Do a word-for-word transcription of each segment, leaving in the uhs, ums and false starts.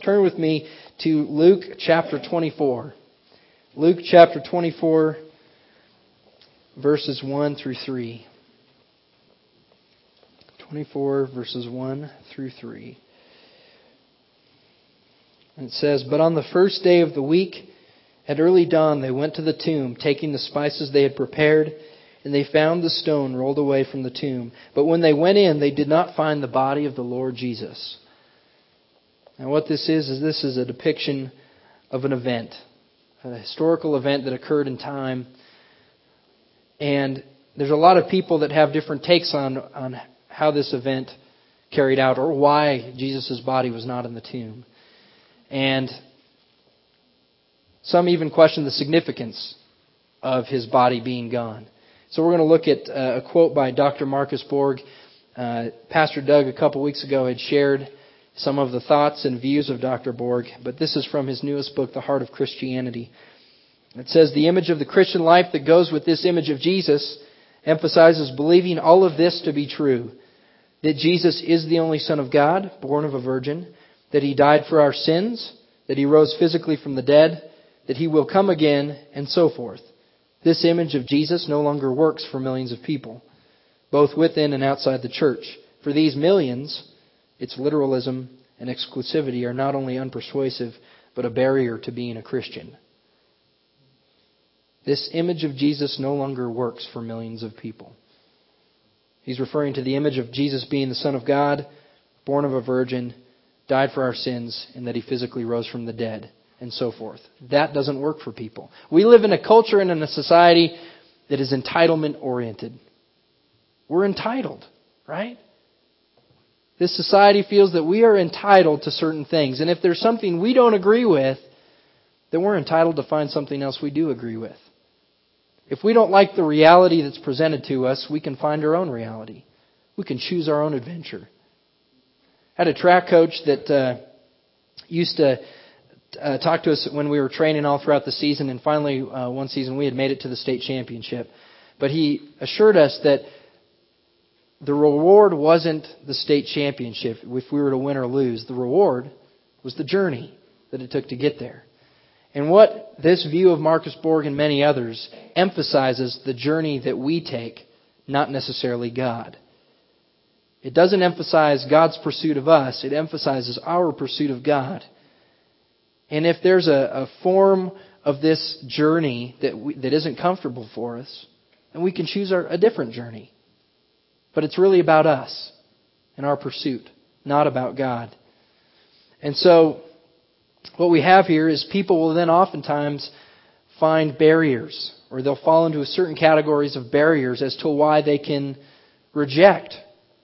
Turn with me to Luke chapter twenty-four. Luke chapter twenty-four, verses one through three. twenty-four, verses one through three. And it says, "But on the first day of the week, at early dawn, they went to the tomb, taking the spices they had prepared, and they found the stone rolled away from the tomb. But when they went in, they did not find the body of the Lord Jesus." Now what this is, is this is a depiction of an event, a historical event that occurred in time. And there's a lot of people that have different takes on, on how this event carried out, or why Jesus' body was not in the tomb. And some even question the significance of His body being gone. So we're going to look at a quote by Doctor Marcus Borg. Uh, Pastor Doug, a couple weeks ago, had shared some of the thoughts and views of Doctor Borg, but this is from his newest book, The Heart of Christianity. It says, "The image of the Christian life that goes with this image of Jesus emphasizes believing all of this to be true. That Jesus is the only Son of God, born of a virgin, that He died for our sins, that He rose physically from the dead, that He will come again, and so forth. This image of Jesus no longer works for millions of people, both within and outside the church. For these millions, its literalism and exclusivity are not only unpersuasive, but a barrier to being a Christian." This image of Jesus no longer works for millions of people. He's referring to the image of Jesus being the Son of God, born of a virgin, died for our sins, and that He physically rose from the dead, and so forth. That doesn't work for people. We live in a culture and in a society that is entitlement-oriented. We're entitled, right? This society feels that we are entitled to certain things. And if there's something we don't agree with, then we're entitled to find something else we do agree with. If we don't like the reality that's presented to us, we can find our own reality. We can choose our own adventure. I had a track coach that uh, used to uh, talk to us when we were training all throughout the season. And finally, uh, one season, we had made it to the state championship. But he assured us that the reward wasn't the state championship if we were to win or lose. The reward was the journey that it took to get there. And what this view of Marcus Borg and many others emphasizes the journey that we take, not necessarily God. It doesn't emphasize God's pursuit of us. It emphasizes our pursuit of God. And if there's a, a form of this journey that we, that isn't comfortable for us, then we can choose our, a different journey. But it's really about us and our pursuit, not about God. And so what we have here is people will then oftentimes find barriers, or they'll fall into certain categories of barriers as to why they can reject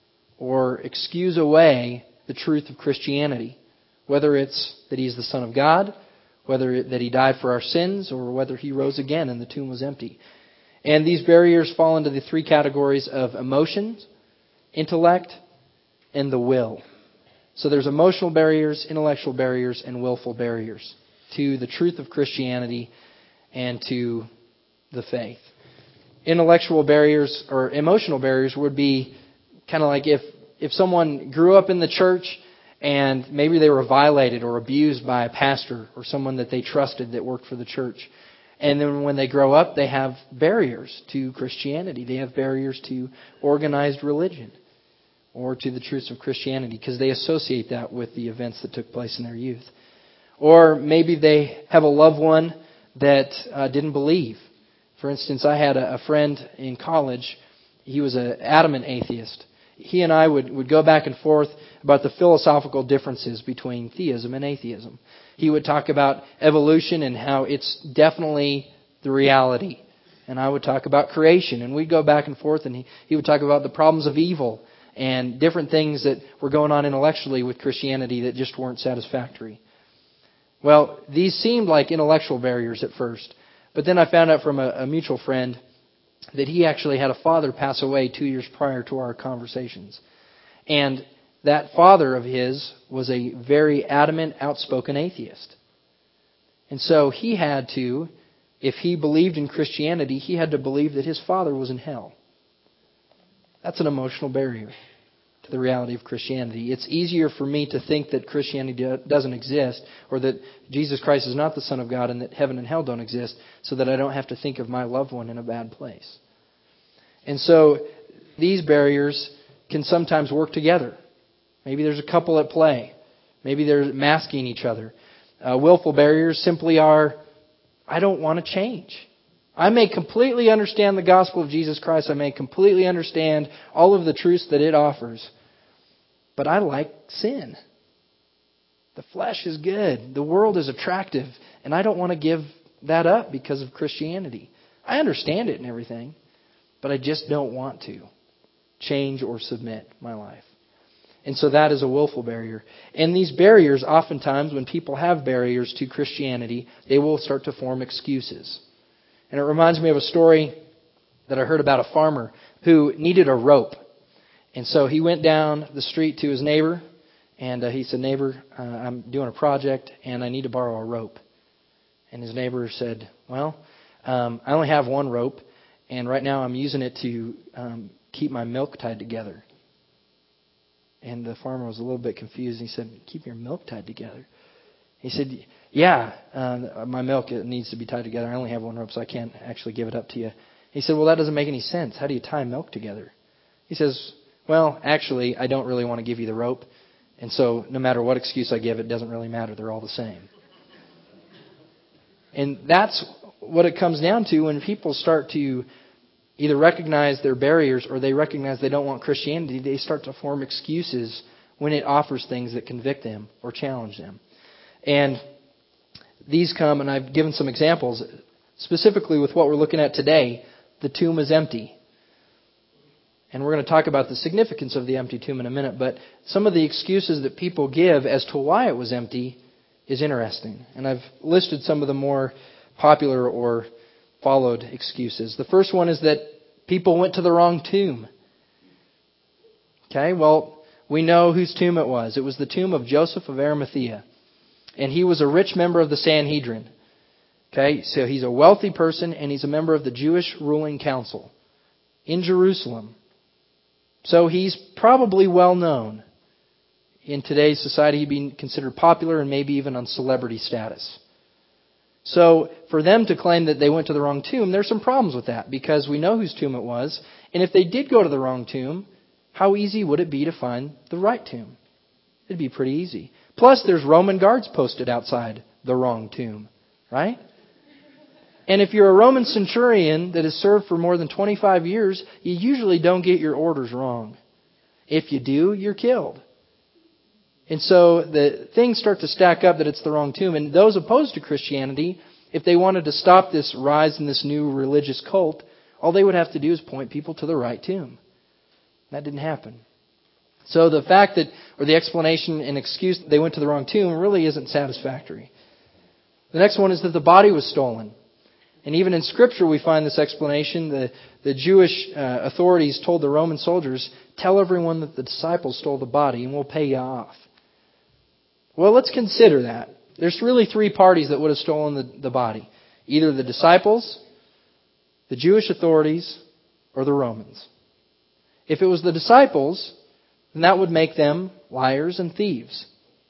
or excuse away the truth of Christianity. Whether it's that He's the Son of God, whether that He died for our sins, or whether He rose again and the tomb was empty. And these barriers fall into the three categories of emotions, intellect, and the will. So there's emotional barriers, intellectual barriers, and willful barriers to the truth of Christianity and to the faith. Intellectual barriers or emotional barriers would be kind of like if, if someone grew up in the church and maybe they were violated or abused by a pastor or someone that they trusted that worked for the church. And then when they grow up, they have barriers to Christianity. They have barriers to organized religion or to the truths of Christianity because they associate that with the events that took place in their youth. Or maybe they have a loved one that uh, didn't believe. For instance, I had a, a friend in college. He was an adamant atheist. He and I would, would go back and forth about the philosophical differences between theism and atheism. He would talk about evolution and how it's definitely the reality. And I would talk about creation. And we'd go back and forth, and he, he would talk about the problems of evil and different things that were going on intellectually with Christianity that just weren't satisfactory. Well, these seemed like intellectual barriers at first. But then I found out from a, a mutual friend that he actually had a father pass away two years prior to our conversations. And that father of his was a very adamant, outspoken atheist. And so he had to, if he believed in Christianity, he had to believe that his father was in hell. That's an emotional barrier. to the reality of Christianity. It's easier for me to think that Christianity doesn't exist, or that Jesus Christ is not the Son of God and that heaven and hell don't exist, so that I don't have to think of my loved one in a bad place. And so these barriers can sometimes work together. Maybe there's a couple at play. Maybe they're masking each other. Uh, willful barriers simply are, I don't want to change. I may completely understand the gospel of Jesus Christ. I may completely understand all of the truths that it offers. But I like sin. The flesh is good. The world is attractive. And I don't want to give that up because of Christianity. I understand it and everything. But I just don't want to change or submit my life. And so that is a willful barrier. And these barriers, oftentimes, when people have barriers to Christianity, they will start to form excuses. And it reminds me of a story that I heard about a farmer who needed a rope. And so he went down the street to his neighbor, and uh, he said, "Neighbor, uh, I'm doing a project, and I need to borrow a rope." And his neighbor said, "Well, um, I only have one rope, and right now I'm using it to um, keep my milk tied together." And the farmer was a little bit confused. He said, "Keep your milk tied together?" He said, "Yeah, uh, my milk it needs to be tied together. I only have one rope, so I can't actually give it up to you." He said, "Well, that doesn't make any sense. How do you tie milk together?" He says, "Well, actually, I don't really want to give you the rope. And so no matter what excuse I give, it doesn't really matter. They're all the same." And that's what it comes down to when people start to either recognize their barriers or they recognize they don't want Christianity. They start to form excuses when it offers things that convict them or challenge them. And these come, and I've given some examples, specifically with what we're looking at today. The tomb is empty. And we're going to talk about the significance of the empty tomb in a minute, but some of the excuses that people give as to why it was empty is interesting. And I've listed some of the more popular or followed excuses. The first one is that people went to the wrong tomb. Okay, well, we know whose tomb it was. It was the tomb of Joseph of Arimathea. And he was a rich member of the Sanhedrin. Okay, so he's a wealthy person and he's a member of the Jewish ruling council in Jerusalem. So he's probably well known. In today's society, he'd be considered popular and maybe even on celebrity status. So for them to claim that they went to the wrong tomb, there's some problems with that because we know whose tomb it was. And if they did go to the wrong tomb, how easy would it be to find the right tomb? It'd be pretty easy. Plus, there's Roman guards posted outside the wrong tomb, right? And if you're a Roman centurion that has served for more than twenty-five years, you usually don't get your orders wrong. If you do, you're killed. And so the things start to stack up that it's the wrong tomb. And those opposed to Christianity, if they wanted to stop this rise in this new religious cult, all they would have to do is point people to the right tomb. That didn't happen. So the fact that, or the explanation and excuse that they went to the wrong tomb really isn't satisfactory. The next one is that the body was stolen. And even in Scripture we find this explanation. The, the Jewish uh, authorities told the Roman soldiers, "Tell everyone that the disciples stole the body and we'll pay you off." Well, let's consider that. There's really three parties that would have stolen the, the body. Either the disciples, the Jewish authorities, or the Romans. If it was the disciples, then that would make them liars and thieves.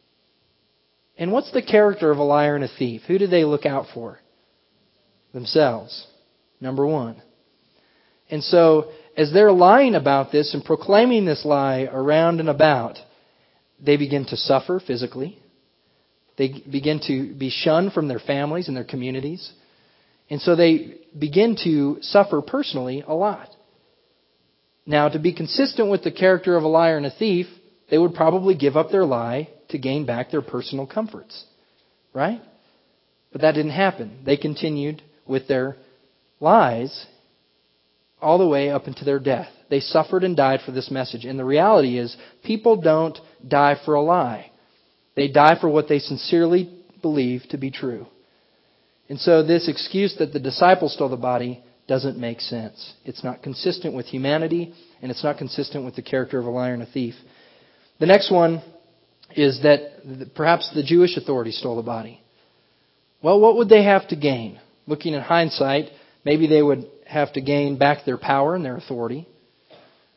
And what's the character of a liar and a thief? Who do they look out for? Themselves. Number one. And so, as they're lying about this and proclaiming this lie around and about, they begin to suffer physically. They begin to be shunned from their families and their communities. And so they begin to suffer personally a lot. Now, to be consistent with the character of a liar and a thief, they would probably give up their lie to gain back their personal comforts. Right? But that didn't happen. They continued with their lies all the way up into their death. They suffered and died for this message. And the reality is, people don't die for a lie. They die for what they sincerely believe to be true. And so this excuse that the disciples stole the body doesn't make sense. It's not consistent with humanity, and it's not consistent with the character of a liar and a thief. The next one is that perhaps the Jewish authorities stole the body. Well, what would they have to gain? Looking in hindsight, maybe they would have to gain back their power and their authority.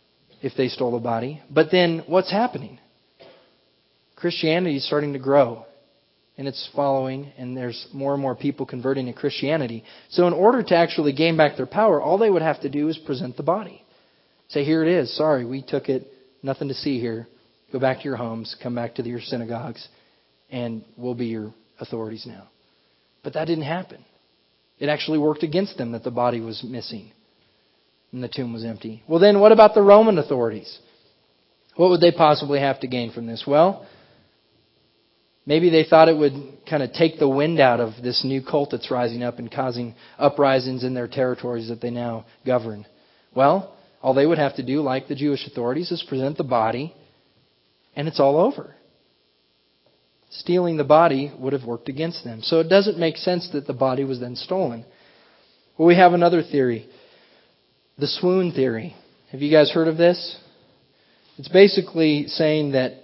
if they stole the body. But then what's happening? Christianity is starting to grow in its following, and there's more and more people converting to Christianity. So in order to actually gain back their power, all they would have to do is present the body. Say, here it is. Sorry, we took it. Nothing to see here. Go back to your homes. Come back to your synagogues. And we'll be your authorities now. But that didn't happen. It actually worked against them that the body was missing and the tomb was empty. Well, then what about the Roman authorities? What would they possibly have to gain from this? Well, maybe they thought it would kind of take the wind out of this new cult that's rising up and causing uprisings in their territories that they now govern. Well, all they would have to do, like the Jewish authorities, is present the body, and it's all over. Stealing the body would have worked against them. So it doesn't make sense that the body was then stolen. Well, we have another theory. The swoon theory. Have you guys heard of this? It's basically saying that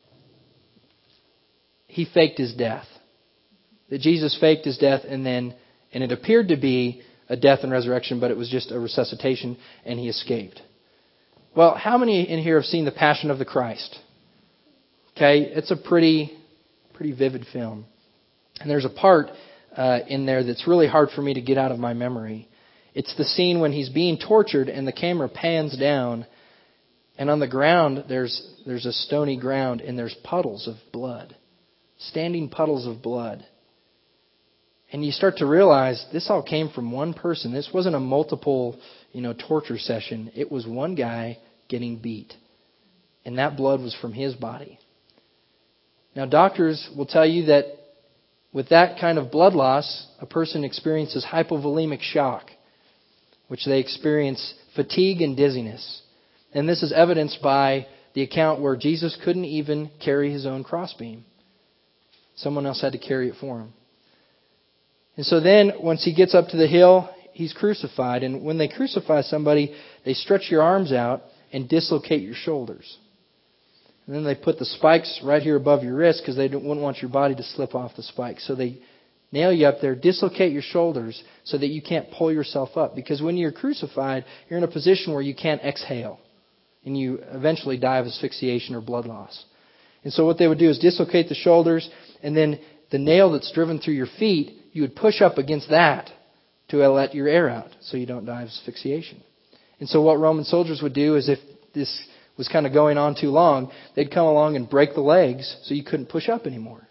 he faked his death. That Jesus faked his death and then, and it appeared to be a death and resurrection, but it was just a resuscitation and he escaped. Well, how many in here have seen The Passion of the Christ? Okay, it's a pretty, pretty vivid film. And there's a part uh, in there that's really hard for me to get out of my memory. It's the scene when he's being tortured and the camera pans down, and on the ground there's there's a stony ground and there's puddles of blood. Standing puddles of blood. And you start to realize this all came from one person. This wasn't a multiple, you know, torture session. It was one guy getting beat. And that blood was from his body. Now, doctors will tell you that with that kind of blood loss, a person experiences hypovolemic shock, which they experience fatigue and dizziness. And this is evidenced by the account where Jesus couldn't even carry his own crossbeam. Someone else had to carry it for him. And so then, once he gets up to the hill, he's crucified. And when they crucify somebody, they stretch your arms out and dislocate your shoulders. And then they put the spikes right here above your wrist because they wouldn't want your body to slip off the spikes. So they nail you up there, dislocate your shoulders so that you can't pull yourself up. Because when you're crucified, you're in a position where you can't exhale. And you eventually die of asphyxiation or blood loss. And so what they would do is dislocate the shoulders, and then the nail that's driven through your feet, you would push up against that to let your air out so you don't die of asphyxiation. And so what Roman soldiers would do is if this was kind of going on too long, they'd come along and break the legs so you couldn't push up anymore.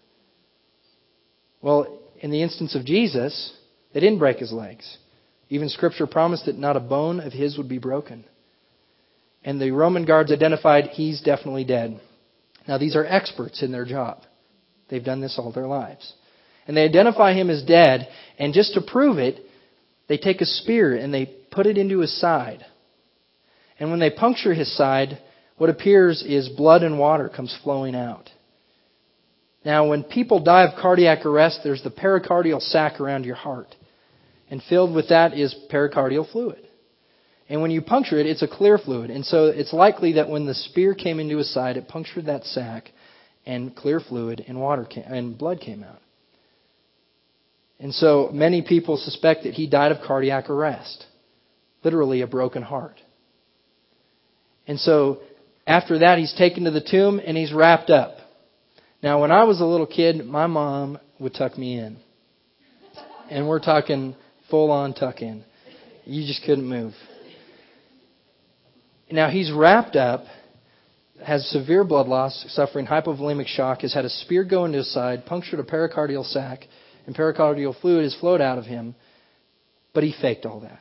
Well, in the instance of Jesus, they didn't break his legs. Even Scripture promised that not a bone of his would be broken. And the Roman guards identified he's definitely dead. Now, these are experts in their job. They've done this all their lives. And they identify him as dead, and just to prove it, they take a spear and they put it into his side. And when they puncture his side, what appears is blood and water comes flowing out. Now, when people die of cardiac arrest, there's the pericardial sac around your heart. And filled with that is pericardial fluid. And when you puncture it, it's a clear fluid. And so it's likely that when the spear came into his side, it punctured that sac, and clear fluid and water came, and blood came out. And so many people suspect that he died of cardiac arrest. Literally a broken heart. And so after that, he's taken to the tomb and he's wrapped up. Now, when I was a little kid, my mom would tuck me in. And we're talking full-on tuck in. You just couldn't move. Now, he's wrapped up, has severe blood loss, suffering hypovolemic shock, has had a spear go into his side, punctured a pericardial sac, and pericardial fluid has flowed out of him, but he faked all that.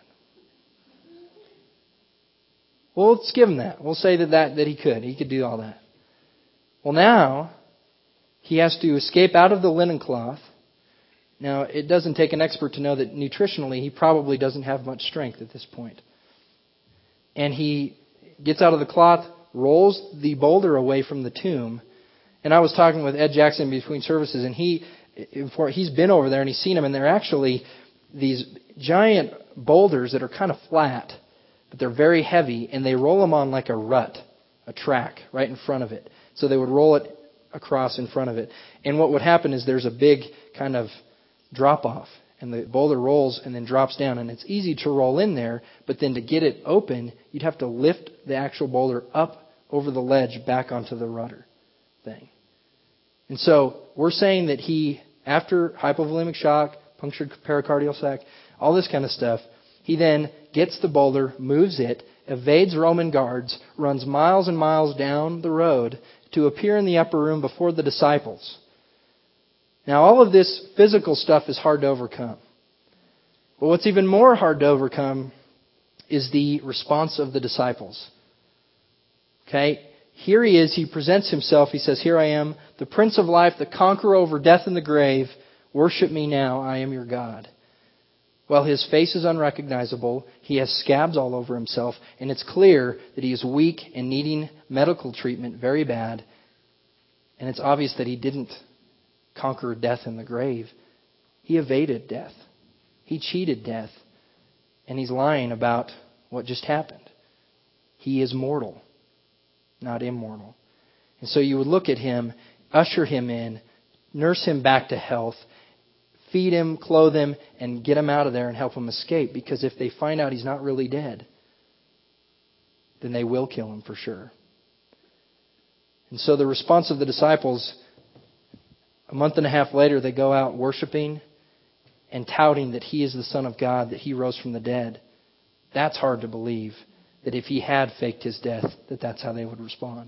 Well, let's give him that. We'll say that, that, that he could. He could do all that. Well, now, he has to escape out of the linen cloth. Now, it doesn't take an expert to know that nutritionally, he probably doesn't have much strength at this point. And he gets out of the cloth, rolls the boulder away from the tomb. And I was talking with Ed Jackson between services, and he he's been over there and he's seen them, and they're actually these giant boulders that are kind of flat, but they're very heavy, and they roll them on like a rut, a track right in front of it. So they would roll it across in front of it. And what would happen is there's a big kind of drop off. and the boulder rolls and then drops down. And it's easy to roll in there, but then to get it open, you'd have to lift the actual boulder up over the ledge back onto the rudder thing. And so we're saying that he, after hypovolemic shock, punctured pericardial sac, all this kind of stuff, he then gets the boulder, moves it, evades Roman guards, runs miles and miles down the road to appear in the upper room before the disciples. Now, all of this physical stuff is hard to overcome. But what's even more hard to overcome is the response of the disciples. Okay? Here he is. He presents himself. He says, "Here I am, the Prince of Life, the conqueror over death and the grave. Worship me now. I am your God." Well, his face is unrecognizable. He has scabs all over himself. And it's clear that he is weak and needing medical treatment very bad. And it's obvious that he didn't conquer death and the grave. He evaded death. He cheated death. And he's lying about what just happened. He is mortal, not immortal. And so you would look at him, usher him in, nurse him back to health, feed him, clothe him, and get him out of there and help him escape. Because if they find out he's not really dead, then they will kill him for sure. And so the response of the disciples, a month and a half later, they go out worshiping and touting that he is the Son of God, that he rose from the dead. That's hard to believe, that if he had faked his death, that that's how they would respond.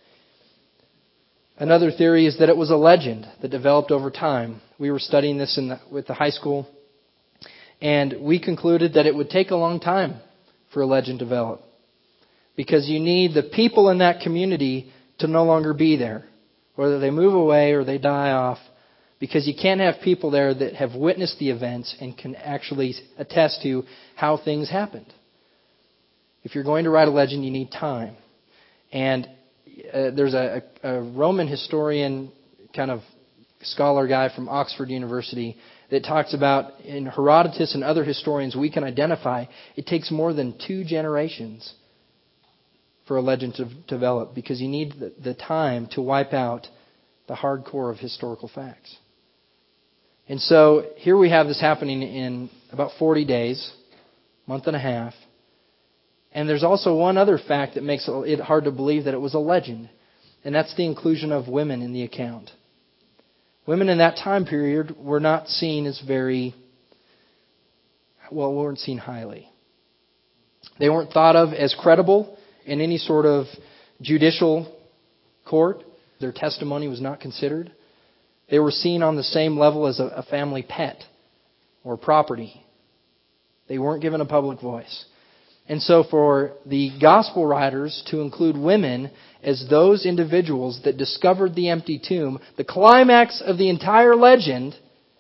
Another theory is that it was a legend that developed over time. We were studying this in the, with the high school, and we concluded that it would take a long time for a legend to develop, because you need the people in that community to no longer be there, whether they move away or they die off, because you can't have people there that have witnessed the events and can actually attest to how things happened. If you're going to write a legend, you need time. And uh, there's a, a Roman historian, kind of scholar guy from Oxford University, that talks about, in Herodotus and other historians we can identify, it takes more than two generations for a legend to develop, because you need the, the time to wipe out the hardcore of historical facts. And so here we have this happening in about forty days, month and a half. And there's also one other fact that makes it hard to believe that it was a legend, and that's the inclusion of women in the account. Women in that time period were not seen as very, well, weren't seen highly. They weren't thought of as credible in any sort of judicial court. Their testimony was not considered. They were seen on the same level as a, a family pet or property. They weren't given a public voice. And so for the gospel writers to include women as those individuals that discovered the empty tomb, the climax of the entire legend,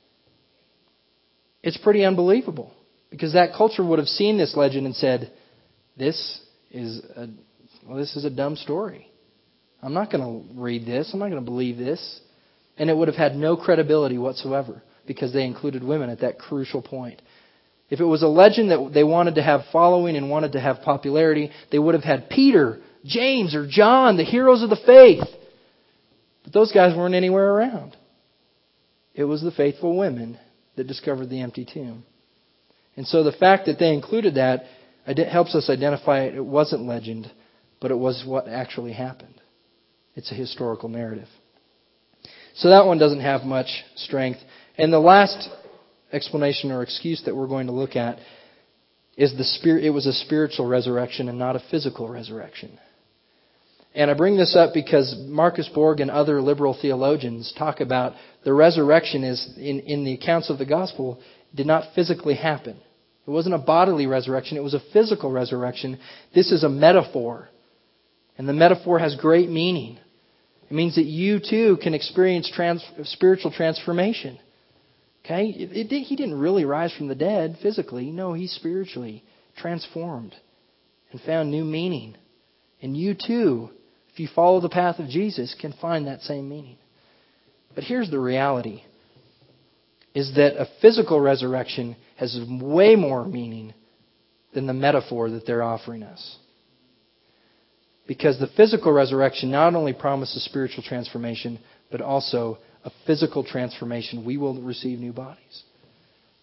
it's pretty unbelievable. Because that culture would have seen this legend and said, this is a, well, this is a dumb story. I'm not going to read this. I'm not going to believe this. And it would have had no credibility whatsoever, because they included women at that crucial point. If it was a legend that they wanted to have following and wanted to have popularity, they would have had Peter, James, or John, the heroes of the faith. But those guys weren't anywhere around. It was the faithful women that discovered the empty tomb. And so the fact that they included that helps us identify it. It wasn't legend, but it was what actually happened. It's a historical narrative. So that one doesn't have much strength. And the last explanation or excuse that we're going to look at is the spirit. It was a spiritual resurrection and not a physical resurrection. And I bring this up because Marcus Borg and other liberal theologians talk about the resurrection is in, in the accounts of the gospel did not physically happen. It wasn't a bodily resurrection. It was a physical resurrection. This is a metaphor. And the metaphor has great meaning. It means that you too can experience trans- spiritual transformation. Okay? It, it, he didn't really rise from the dead physically. No, he spiritually transformed and found new meaning. And you too, if you follow the path of Jesus, can find that same meaning. But here's the reality, is that a physical resurrection has way more meaning than the metaphor that they're offering us. Because the physical resurrection not only promises spiritual transformation, but also a physical transformation. We will receive new bodies.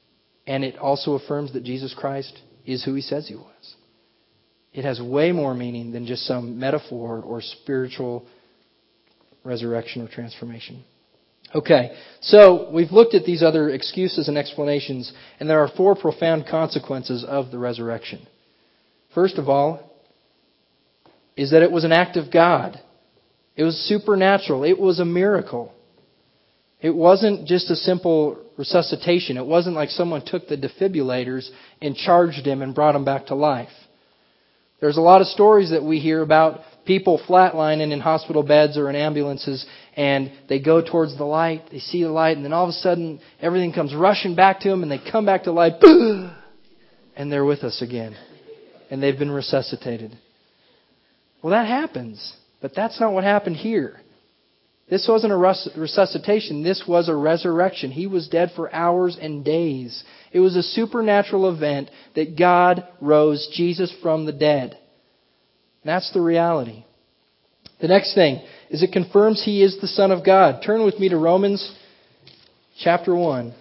And it also affirms that Jesus Christ is who He says He was. It has way more meaning than just some metaphor or spiritual resurrection or transformation. Okay, so we've looked at these other excuses and explanations, and there are four profound consequences of the resurrection. First of all, is that it was an act of God. It was supernatural. It was a miracle. It wasn't just a simple resuscitation. It wasn't like someone took the defibrillators and charged him and brought him back to life. There's a lot of stories that we hear about people flatlining in hospital beds or in ambulances, and they go towards the light, they see the light, and then all of a sudden everything comes rushing back to them, and they come back to life, and they're with us again. And they've been resuscitated. Well, that happens, but that's not what happened here. This wasn't a resuscitation. This was a resurrection. He was dead for hours and days. It was a supernatural event that God rose Jesus from the dead. That's the reality. The next thing is it confirms He is the Son of God. Turn with me to Romans chapter one.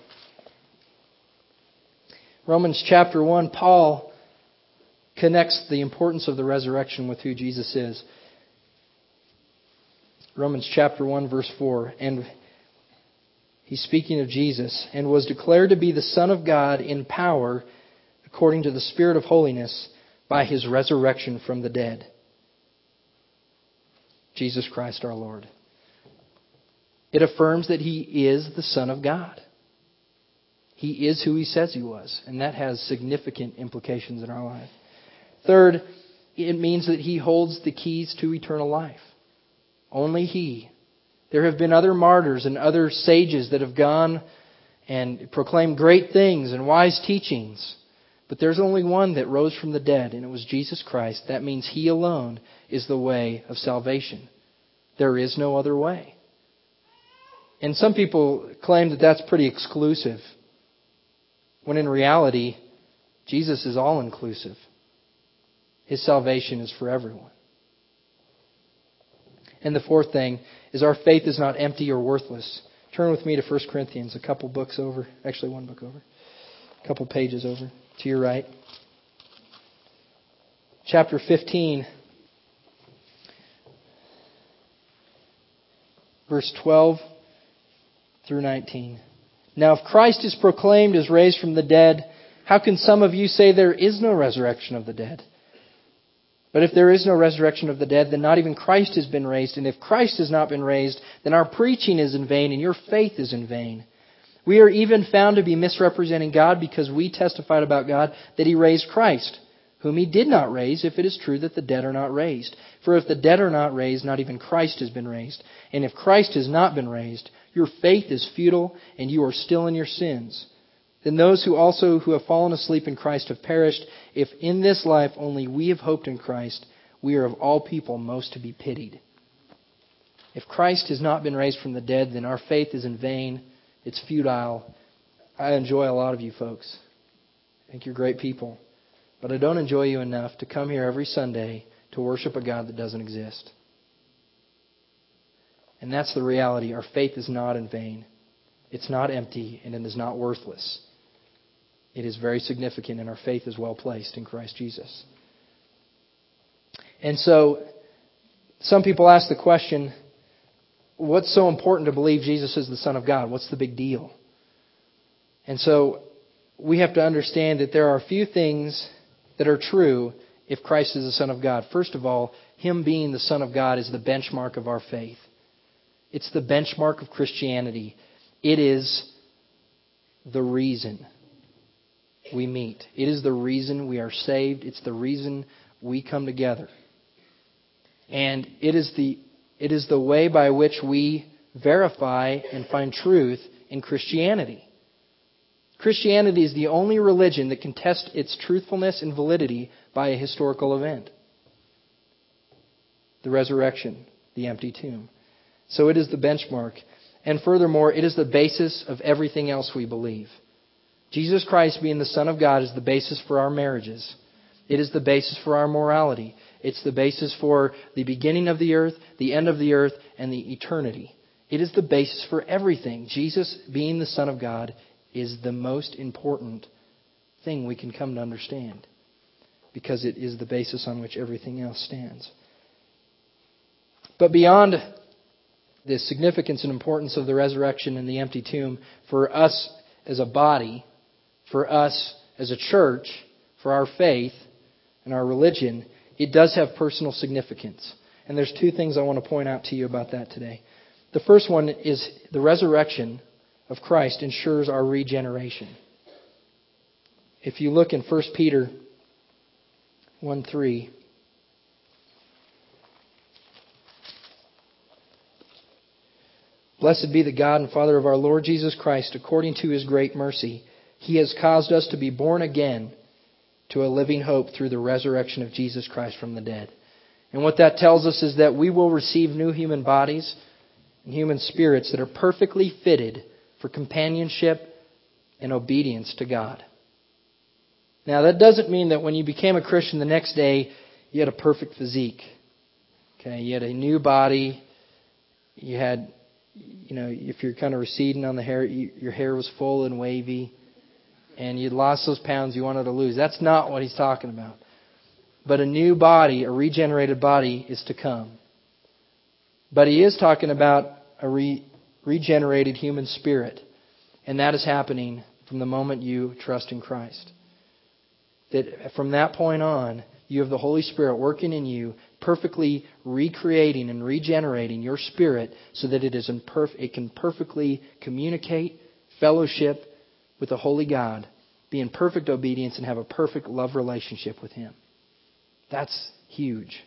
Romans chapter one, Paul connects the importance of the resurrection with who Jesus is. Romans chapter one, verse four. And he's speaking of Jesus. And was declared to be the Son of God in power, according to the Spirit of holiness, by His resurrection from the dead. Jesus Christ our Lord. It affirms that He is the Son of God. He is who He says He was. And that has significant implications in our life. Third, it means that He holds the keys to eternal life. Only He. There have been other martyrs and other sages that have gone and proclaimed great things and wise teachings. But there's only one that rose from the dead, and it was Jesus Christ. That means He alone is the way of salvation. There is no other way. And some people claim that that's pretty exclusive, when in reality, Jesus is all-inclusive. His salvation is for everyone. And the fourth thing is our faith is not empty or worthless. Turn with me to First Corinthians, a couple books over. Actually, one book over. A couple pages over. To your right. Chapter fifteen. Verse twelve through nineteen. Now if Christ is proclaimed as raised from the dead, how can some of you say there is no resurrection of the dead? But if there is no resurrection of the dead, then not even Christ has been raised. And if Christ has not been raised, then our preaching is in vain and your faith is in vain. We are even found to be misrepresenting God because we testified about God that He raised Christ, whom He did not raise, if it is true that the dead are not raised. For if the dead are not raised, not even Christ has been raised. And if Christ has not been raised, your faith is futile and you are still in your sins. Then those who also who have fallen asleep in Christ have perished. If in this life only we have hoped in Christ, we are of all people most to be pitied. If Christ has not been raised from the dead, then our faith is in vain. It's futile. I enjoy a lot of you folks. I think you're great people. But I don't enjoy you enough to come here every Sunday to worship a God that doesn't exist. And that's the reality. Our faith is not in vain. It's not empty, and it is not worthless. It is very significant, and our faith is well placed in Christ Jesus. And so, some people ask the question, what's so important to believe Jesus is the Son of God? What's the big deal? And so, we have to understand that there are a few things that are true if Christ is the Son of God. First of all, Him being the Son of God is the benchmark of our faith. It's the benchmark of Christianity. It is the reason we meet. It is the reason we are saved. It's the reason we come together. And it is the it is the way by which we verify and find truth in Christianity. Christianity is the only religion that can test its truthfulness and validity by a historical event. The resurrection, the empty tomb. So it is the benchmark. And furthermore, it is the basis of everything else we believe. Jesus Christ being the Son of God is the basis for our marriages. It is the basis for our morality. It's the basis for the beginning of the earth, the end of the earth, and the eternity. It is the basis for everything. Jesus being the Son of God is the most important thing we can come to understand, because it is the basis on which everything else stands. But beyond the significance and importance of the resurrection and the empty tomb, for us as a body, for us as a church, for our faith and our religion, it does have personal significance. And there's two things I want to point out to you about that today. The first one is the resurrection of Christ ensures our regeneration. If you look in First Peter one three, "Blessed be the God and Father of our Lord Jesus Christ, according to His great mercy. He has caused us to be born again to a living hope through the resurrection of Jesus Christ from the dead." And what that tells us is that we will receive new human bodies and human spirits that are perfectly fitted for companionship and obedience to God. Now, that doesn't mean that when you became a Christian the next day, you had a perfect physique. Okay, you had a new body. You had, you know, if you're kind of receding on the hair, you, your hair was full and wavy, and you'd lost those pounds you wanted to lose. That's not what he's talking about. But a new body, a regenerated body, is to come. But he is talking about a re- regenerated human spirit. And that is happening from the moment you trust in Christ. That from that point on, you have the Holy Spirit working in you, perfectly recreating and regenerating your spirit so that it is in perf- it can perfectly communicate, fellowship with the Holy God, be in perfect obedience, and have a perfect love relationship with Him. That's huge.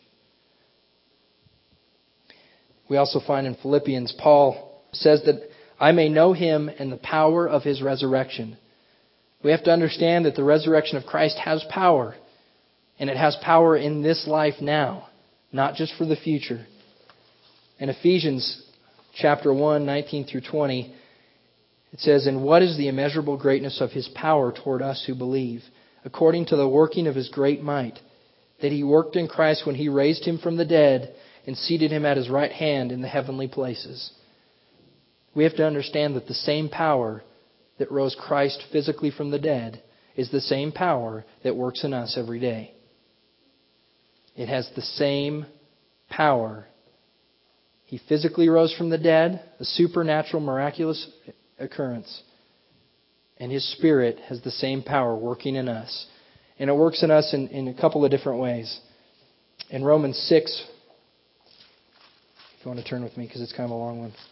We also find in Philippians, Paul says that I may know Him and the power of His resurrection. We have to understand that the resurrection of Christ has power. And it has power in this life now, not just for the future. In Ephesians chapter one, nineteen through twenty, it says, "And what is the immeasurable greatness of His power toward us who believe, according to the working of His great might, that He worked in Christ when He raised Him from the dead and seated Him at His right hand in the heavenly places." We have to understand that the same power that rose Christ physically from the dead is the same power that works in us every day. It has the same power. He physically rose from the dead, a supernatural, miraculous occurrence. And His Spirit has the same power working in us. And it works in us in, in a couple of different ways. In Romans six, if you want to turn with me because it's kind of a long one.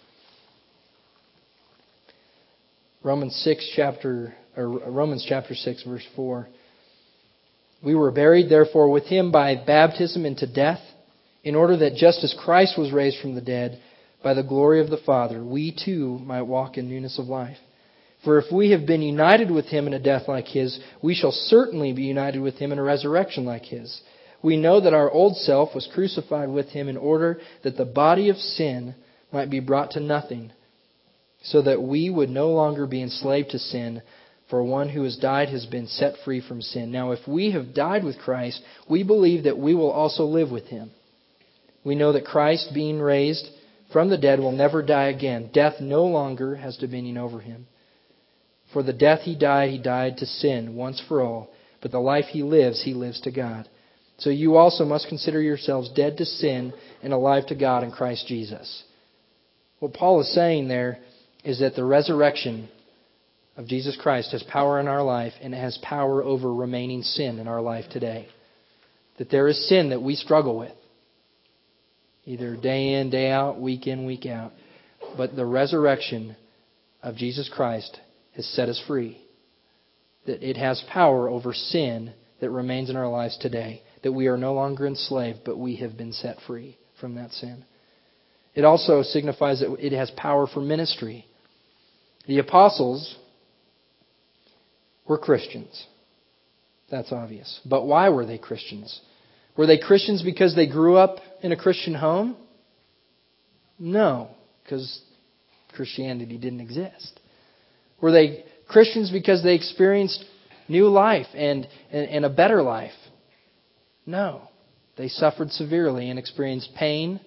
Romans six chapter or Romans chapter six verse four. "We were buried therefore with Him by baptism into death, in order that just as Christ was raised from the dead by the glory of the Father, we too might walk in newness of life. For if we have been united with Him in a death like His, we shall certainly be united with Him in a resurrection like His. We know that our old self was crucified with Him in order that the body of sin might be brought to nothing, so that we would no longer be enslaved to sin, for one who has died has been set free from sin. Now if we have died with Christ, we believe that we will also live with Him. We know that Christ, being raised from the dead, will never die again. Death no longer has dominion over Him. For the death He died, He died to sin once for all. But the life He lives, He lives to God. So you also must consider yourselves dead to sin and alive to God in Christ Jesus." What Paul is saying there is that the resurrection of Jesus Christ has power in our life, and it has power over remaining sin in our life today. That there is sin that we struggle with, either day in, day out, week in, week out. But the resurrection of Jesus Christ has set us free. That it has power over sin that remains in our lives today. That we are no longer enslaved, but we have been set free from that sin. It also signifies that it has power for ministry. The apostles were Christians. That's obvious. But why were they Christians? Were they Christians because they grew up in a Christian home? No, because Christianity didn't exist. Were they Christians because they experienced new life and, and, and a better life? No. They suffered severely and experienced pain,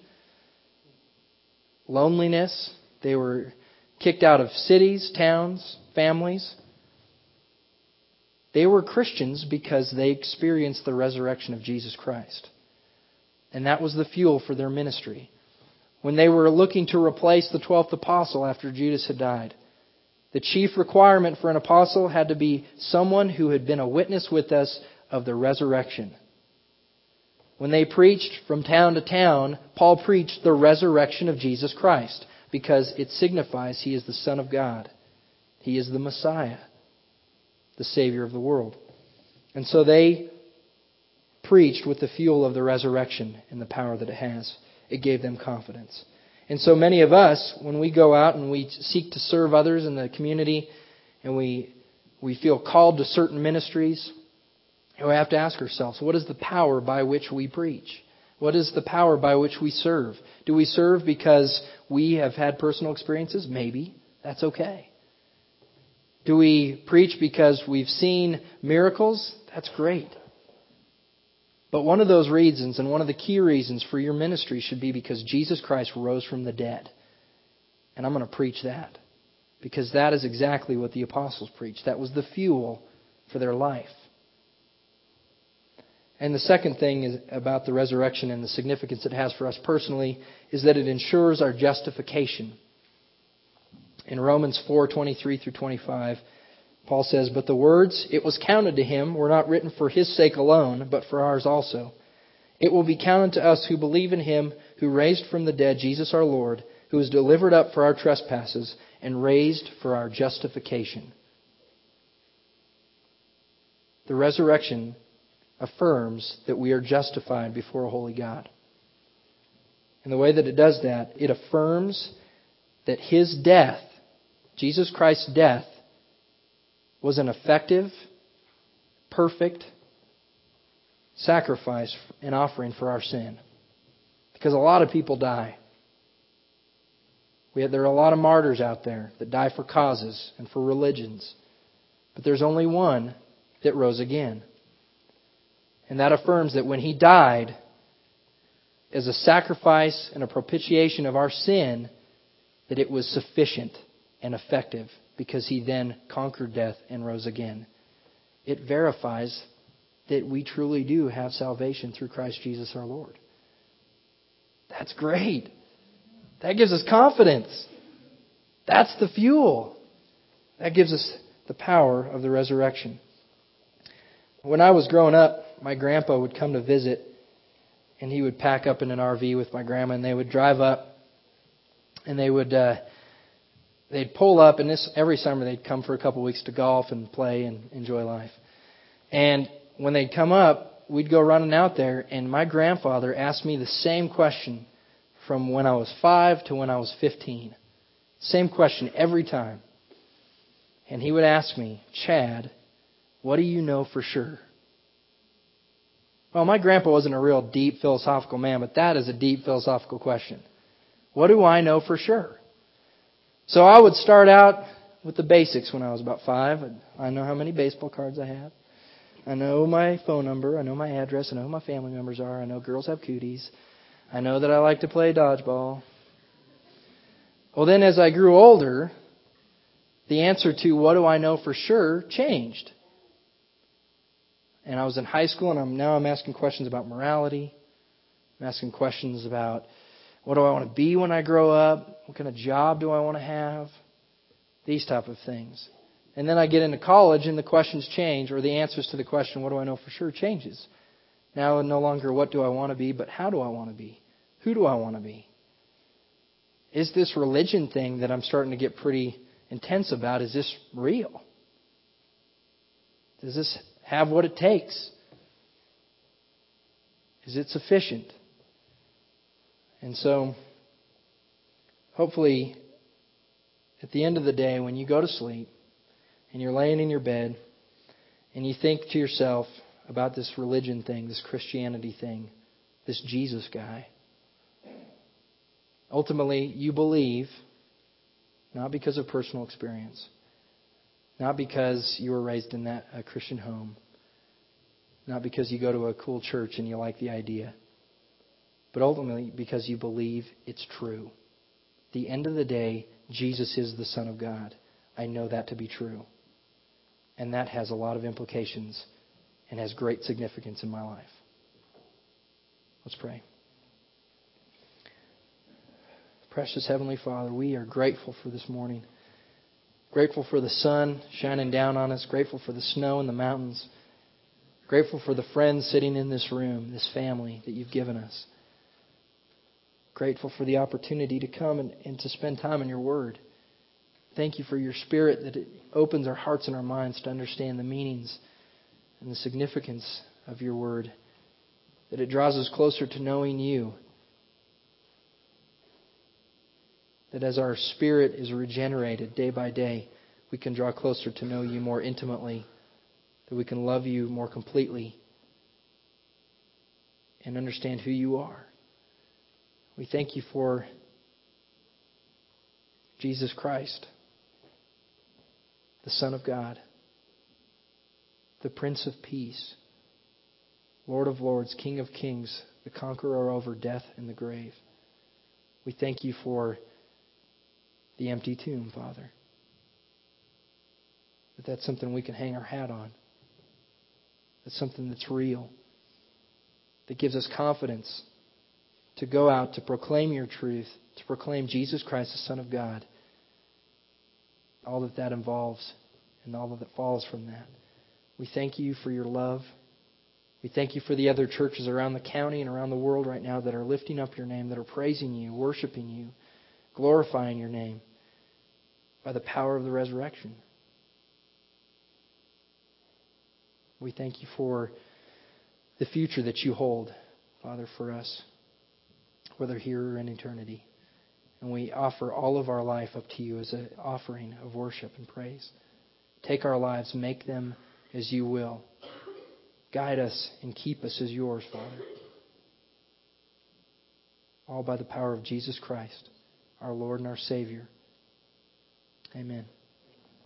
loneliness. They were kicked out of cities, towns, families. They were Christians because they experienced the resurrection of Jesus Christ. And that was the fuel for their ministry. When they were looking to replace the twelfth apostle after Judas had died, the chief requirement for an apostle had to be someone who had been a witness with us of the resurrection. When they preached from town to town, Paul preached the resurrection of Jesus Christ because it signifies He is the Son of God. He is the Messiah, the Savior of the world. And so they preached with the fuel of the resurrection and the power that it has. It gave them confidence. And so many of us, when we go out and we seek to serve others in the community and we we feel called to certain ministries, we have to ask ourselves, what is the power by which we preach? What is the power by which we serve? Do we serve because we have had personal experiences? Maybe. That's okay. Do we preach because we've seen miracles? That's great. But one of those reasons, and one of the key reasons for your ministry, should be because Jesus Christ rose from the dead. And I'm going to preach that. Because that is exactly what the apostles preached. That was the fuel for their life. And the second thing is about the resurrection and the significance it has for us personally is that it ensures our justification. In Romans four, twenty-three through twenty-five, Paul says, "But the words, 'It was counted to him,' were not written for his sake alone, but for ours also. It will be counted to us who believe in him who raised from the dead Jesus our Lord, who was delivered up for our trespasses and raised for our justification." The resurrection affirms that we are justified before a holy God. And the way that it does that, it affirms that His death, Jesus Christ's death, was an effective, perfect sacrifice and offering for our sin. Because a lot of people die. We have, there are a lot of martyrs out there that die for causes and for religions. But there's only one that rose again. And that affirms that when He died as a sacrifice and a propitiation of our sin, that it was sufficient and effective because He then conquered death and rose again. It verifies that we truly do have salvation through Christ Jesus our Lord. That's great. That gives us confidence. That's the fuel. That gives us the power of the resurrection. When I was growing up, my grandpa would come to visit, and he would pack up in an R V with my grandma, and they would drive up, and they would uh, they'd pull up, and this every summer they'd come for a couple of weeks to golf and play and enjoy life. And when they'd come up, we'd go running out there, and my grandfather asked me the same question from when I was five to when I was fifteen. Same question every time. And he would ask me, "Chad, what do you know for sure?" Well, my grandpa wasn't a real deep philosophical man, but that is a deep philosophical question. What do I know for sure? So I would start out with the basics when I was about five. I know how many baseball cards I have. I know my phone number. I know my address. I know who my family members are. I know girls have cooties. I know that I like to play dodgeball. Well, then as I grew older, the answer to what do I know for sure changed. And I was in high school, and I'm, now I'm asking questions about morality. I'm asking questions about what do I want to be when I grow up? What kind of job do I want to have? These type of things. And then I get into college, and the questions change, or the answers to the question, what do I know for sure, changes. Now no longer what do I want to be, but how do I want to be? Who do I want to be? Is this religion thing that I'm starting to get pretty intense about, is this real? Does this have what it takes? Is it sufficient? And so, hopefully, at the end of the day, when you go to sleep and you're laying in your bed and you think to yourself about this religion thing, this Christianity thing, this Jesus guy, ultimately you believe, not because of personal experience, not because you were raised in that a Christian home, not because you go to a cool church and you like the idea, but ultimately because you believe it's true. At the end of the day, Jesus is the Son of God. I know that to be true. And that has a lot of implications and has great significance in my life. Let's pray. Precious Heavenly Father, we are grateful for this morning. Grateful for the sun shining down on us. Grateful for the snow in the mountains. Grateful for the friends sitting in this room, this family that you've given us. Grateful for the opportunity to come and, and to spend time in your Word. Thank you for your Spirit that it opens our hearts and our minds to understand the meanings and the significance of your Word. That it draws us closer to knowing you. That as our spirit is regenerated day by day, we can draw closer to know you more intimately. That we can love you more completely and understand who you are. We thank you for Jesus Christ, the Son of God, the Prince of Peace, Lord of Lords, King of Kings, the conqueror over death and the grave. We thank you for the empty tomb, Father. That that's something we can hang our hat on. That's something that's real. That gives us confidence to go out to proclaim your truth, to proclaim Jesus Christ, the Son of God. All that that involves and all that follows from that. We thank you for your love. We thank you for the other churches around the county and around the world right now that are lifting up your name, that are praising you, worshiping you, glorifying your name by the power of the resurrection. We thank you for the future that you hold, Father, for us, whether here or in eternity. And we offer all of our life up to you as an offering of worship and praise. Take our lives, make them as you will. Guide us and keep us as yours, Father. All by the power of Jesus Christ, our Lord and our Savior. Amen.